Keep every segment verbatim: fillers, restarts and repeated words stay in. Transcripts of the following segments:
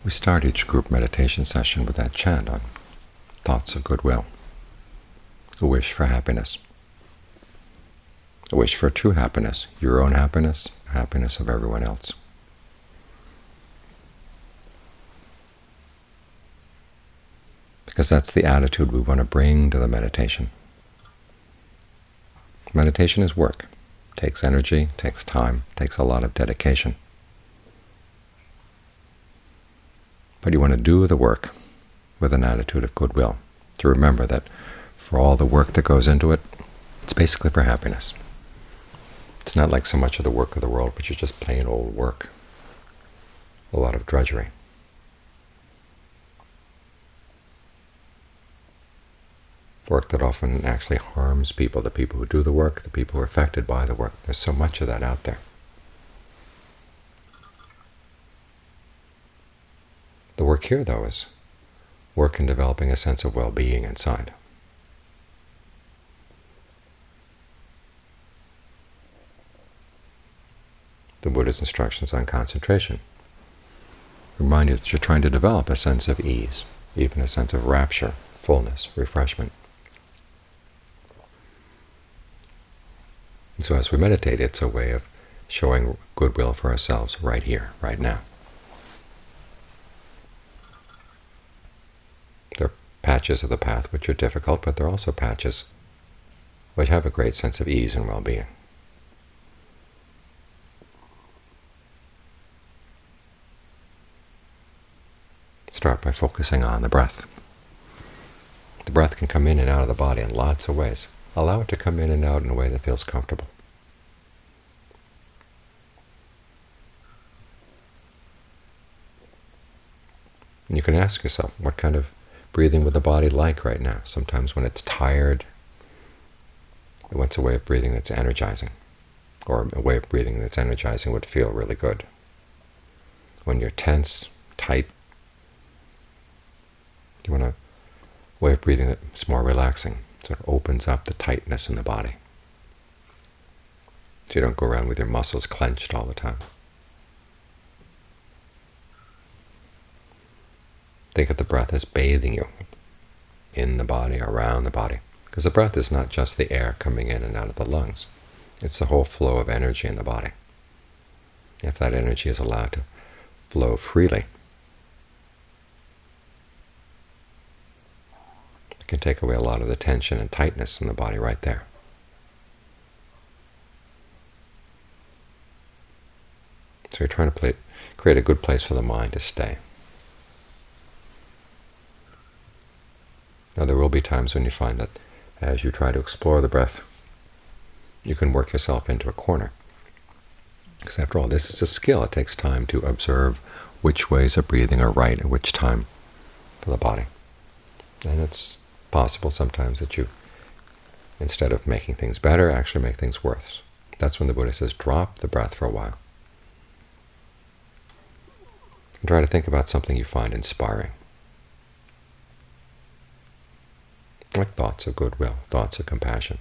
We start each group meditation session with that chant on thoughts of goodwill, a wish for happiness, a wish for true happiness, your own happiness, happiness of everyone else. Because that's the attitude we want to bring to the meditation. Meditation is work. It takes energy, takes time, takes a lot of dedication. But you want to do the work with an attitude of goodwill, to remember that for all the work that goes into it, it's basically for happiness. It's not like so much of the work of the world, which is just plain old work, a lot of drudgery. Work that often actually harms people, the people who do the work, the people who are affected by the work. There's so much of that out there. The work here, though, is work in developing a sense of well-being inside. The Buddha's instructions on concentration remind you that you're trying to develop a sense of ease, even a sense of rapture, fullness, refreshment. And so as we meditate, it's a way of showing goodwill for ourselves right here, right now. There are patches of the path which are difficult, but there are also patches which have a great sense of ease and well-being. Start by focusing on the breath. The breath can come in and out of the body in lots of ways. Allow it to come in and out in a way that feels comfortable. And you can ask yourself, what kind of breathing would the body like right now? Sometimes when it's tired, it wants a way of breathing that's energizing, or a way of breathing that's energizing would feel really good. When you're tense, tight, you want a way of breathing that's more relaxing, so it opens up the tightness in the body, so you don't go around with your muscles clenched all the time. Think of the breath as bathing you in the body, around the body, because the breath is not just the air coming in and out of the lungs. It's the whole flow of energy in the body. If that energy is allowed to flow freely, it can take away a lot of the tension and tightness in the body right there. So you're trying to play, create a good place for the mind to stay. Now there will be times when you find that as you try to explore the breath, you can work yourself into a corner. Because after all, this is a skill. It takes time to observe which ways of breathing are right at which time for the body. And it's possible sometimes that you, instead of making things better, actually make things worse. That's when the Buddha says, drop the breath for a while. And try to think about something you find inspiring. Like thoughts of goodwill, thoughts of compassion.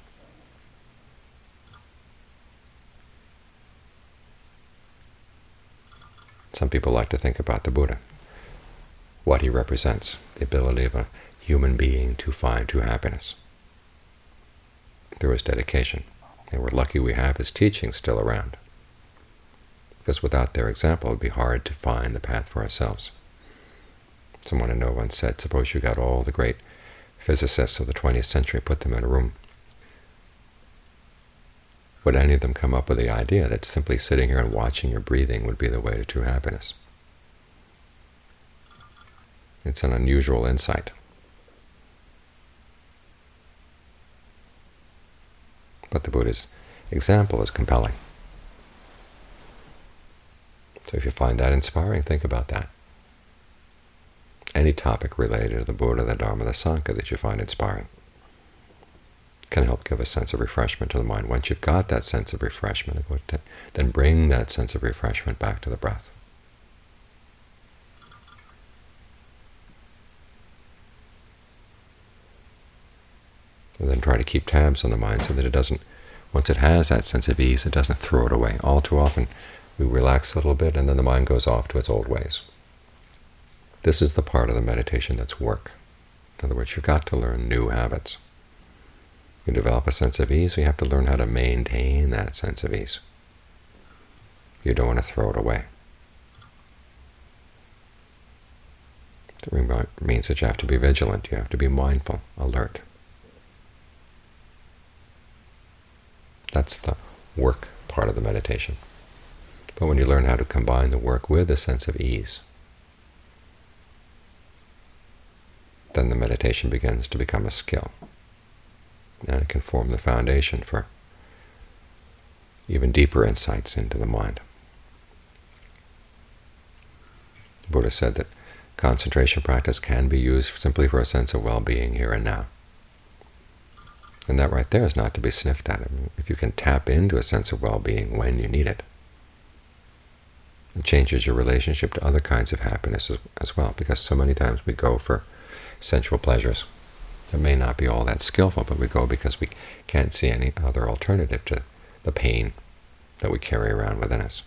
Some people like to think about the Buddha, what he represents, the ability of a human being to find true happiness through his dedication. And we're lucky we have his teachings still around, because without their example it would be hard to find the path for ourselves. Someone I know once said, suppose you got all the great physicists of the twentieth century, put them in a room. Would any of them come up with the idea that simply sitting here and watching your breathing would be the way to true happiness? It's an unusual insight. But the Buddha's example is compelling. So if you find that inspiring, think about that. Any topic related to the Buddha, the Dharma, the Sangha that you find inspiring can help give a sense of refreshment to the mind. Once you've got that sense of refreshment, then bring that sense of refreshment back to the breath. And then try to keep tabs on the mind so that it doesn't, once it has that sense of ease, it doesn't throw it away. All too often we relax a little bit and then the mind goes off to its old ways. This is the part of the meditation that's work. In other words, you've got to learn new habits. You develop a sense of ease, so you have to learn how to maintain that sense of ease. You don't want to throw it away. It means that you have to be vigilant, you have to be mindful, alert. That's the work part of the meditation. But when you learn how to combine the work with a sense of ease, then the meditation begins to become a skill. And it can form the foundation for even deeper insights into the mind. The Buddha said that concentration practice can be used simply for a sense of well-being here and now. And that right there is not to be sniffed at. I mean, if you can tap into a sense of well-being when you need it, it changes your relationship to other kinds of happiness as, as well, because so many times we go for sensual pleasures. It may not be all that skillful, but we go because we can't see any other alternative to the pain that we carry around within us.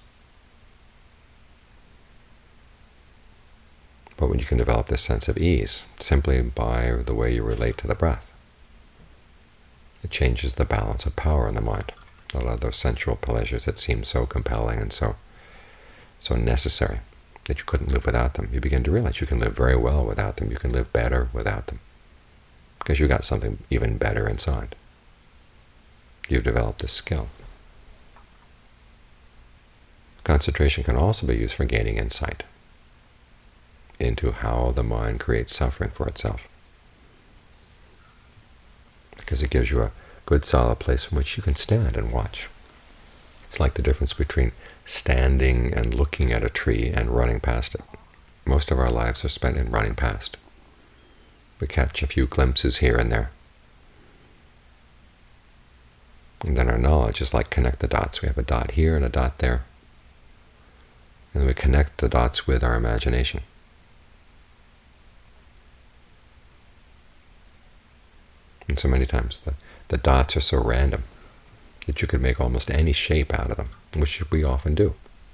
But when you can develop this sense of ease simply by the way you relate to the breath, it changes the balance of power in the mind. A lot of those sensual pleasures that seem so compelling and so so necessary that you couldn't live without them, you begin to realize you can live very well without them. You can live better without them, because you've got something even better inside. You've developed this skill. Concentration can also be used for gaining insight into how the mind creates suffering for itself, because it gives you a good solid place from which you can stand and watch. It's like the difference between standing and looking at a tree and running past it. Most of our lives are spent in running past. We catch a few glimpses here and there. And then our knowledge is like connect the dots. We have a dot here and a dot there. And then we connect the dots with our imagination. And so many times the, the dots are so random that you could make almost any shape out of them, which we often do.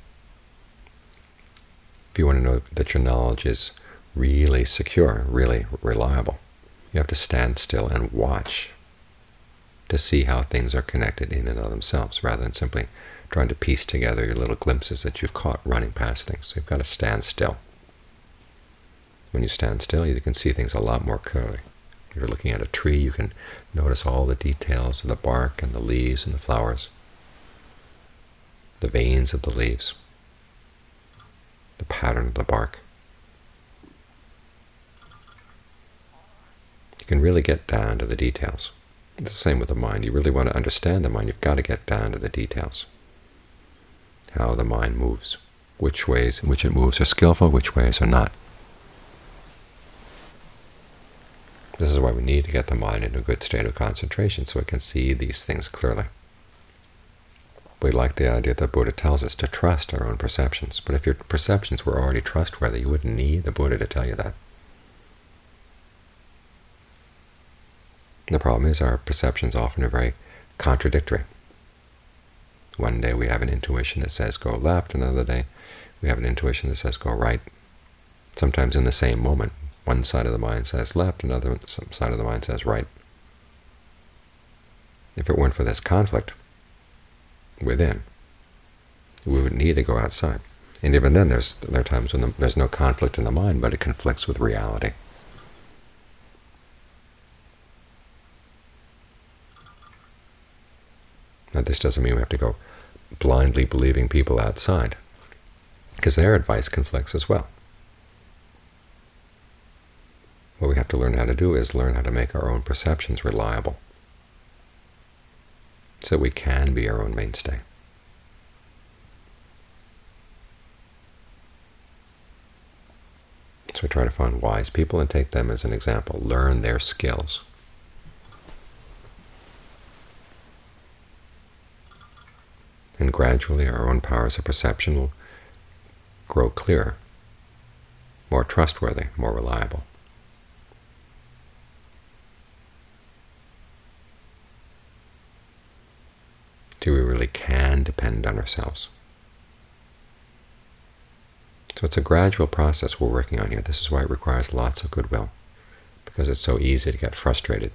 If you want to know that your knowledge is really secure, really reliable, you have to stand still and watch to see how things are connected in and of themselves, rather than simply trying to piece together your little glimpses that you've caught running past things. So you've got to stand still. When you stand still, you can see things a lot more clearly. If you're looking at a tree, you can notice all the details of the bark and the leaves and the flowers, the veins of the leaves, the pattern of the bark. You can really get down to the details. It's the same with the mind. You really want to understand the mind, you've got to get down to the details. How the mind moves, which ways in which it moves are skillful, which ways are not. This is why we need to get the mind into a good state of concentration, so it can see these things clearly. We like the idea that the Buddha tells us to trust our own perceptions, but if your perceptions were already trustworthy, you wouldn't need the Buddha to tell you that. The problem is our perceptions often are very contradictory. One day we have an intuition that says go left, another day we have an intuition that says go right. Sometimes in the same moment, one side of the mind says left, another side of the mind says right. If it weren't for this conflict within, we would need to go outside. And even then, there's there are times when the, there's no conflict in the mind, but it conflicts with reality. Now, this doesn't mean we have to go blindly believing people outside, because their advice conflicts as well. What we have to learn how to do is learn how to make our own perceptions reliable, so we can be our own mainstay. So we try to find wise people and take them as an example, learn their skills. And gradually our own powers of perception will grow clearer, more trustworthy, more reliable. Till we really can depend on ourselves. So it's a gradual process we're working on here. This is why it requires lots of goodwill, because it's so easy to get frustrated.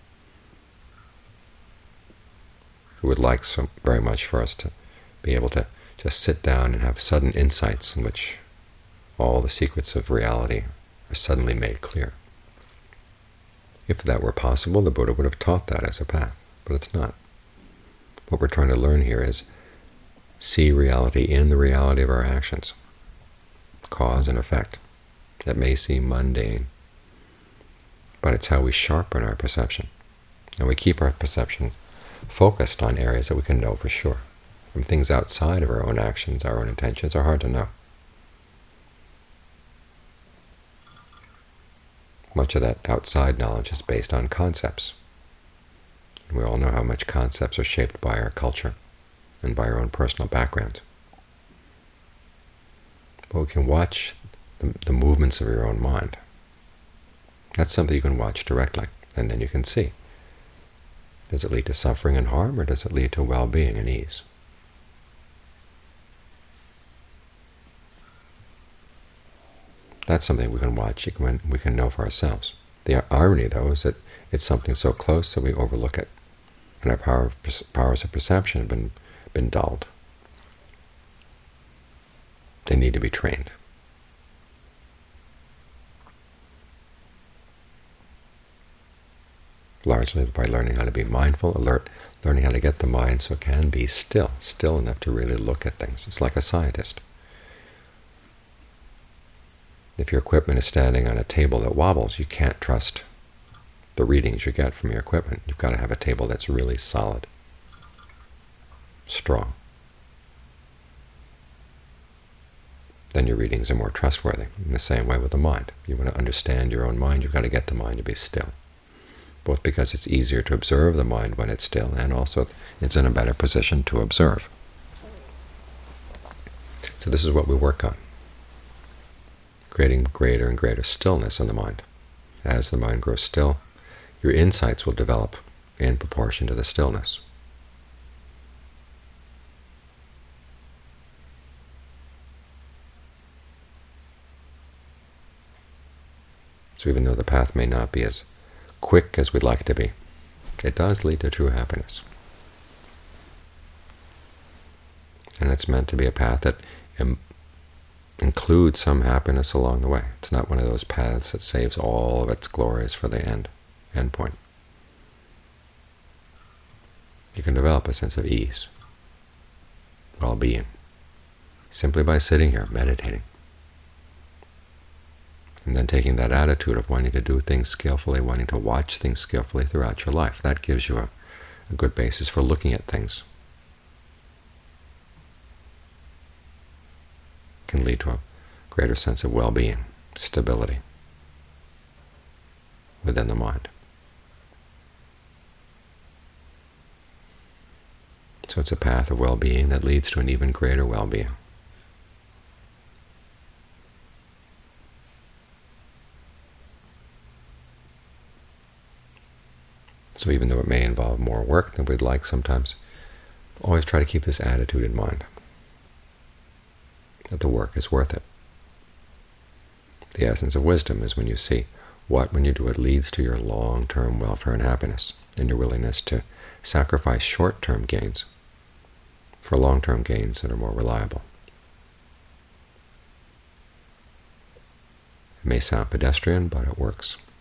We would like so very much for us to be able to just sit down and have sudden insights in which all the secrets of reality are suddenly made clear. If that were possible, the Buddha would have taught that as a path, but it's not. What we're trying to learn here is see reality in the reality of our actions, cause and effect. That may seem mundane, but it's how we sharpen our perception. And we keep our perception focused on areas that we can know for sure. From things outside of our own actions, our own intentions, are hard to know. Much of that outside knowledge is based on concepts. We all know how much concepts are shaped by our culture and by our own personal background. But we can watch the, the movements of your own mind. That's something you can watch directly, and then you can see. Does it lead to suffering and harm, or does it lead to well-being and ease? That's something we can watch, we can know for ourselves. The irony, though, is that it's something so close that we overlook it, and our power of, powers of perception have been, been dulled. They need to be trained. Largely by learning how to be mindful, alert, learning how to get the mind so it can be still, still enough to really look at things. It's like a scientist. If your equipment is standing on a table that wobbles, you can't trust the readings you get from your equipment. You've got to have a table that's really solid, strong. Then your readings are more trustworthy. In the same way with the mind. If you want to understand your own mind, you've got to get the mind to be still, both because it's easier to observe the mind when it's still, and also it's in a better position to observe. So this is what we work on, creating greater and greater stillness in the mind. As the mind grows still, your insights will develop in proportion to the stillness. So even though the path may not be as quick as we'd like it to be, it does lead to true happiness. And it's meant to be a path that im includes some happiness along the way. It's not one of those paths that saves all of its glories for the end, end point. You can develop a sense of ease, well-being, simply by sitting here meditating, and then taking that attitude of wanting to do things skillfully, wanting to watch things skillfully throughout your life. That gives you a, a good basis for looking at things. Can lead to a greater sense of well-being, stability within the mind. So it's a path of well-being that leads to an even greater well-being. So even though it may involve more work than we'd like sometimes, always try to keep this attitude in mind, that the work is worth it. The essence of wisdom is when you see what, when you do it, leads to your long-term welfare and happiness, and your willingness to sacrifice short-term gains for long-term gains that are more reliable. It may sound pedestrian, but it works.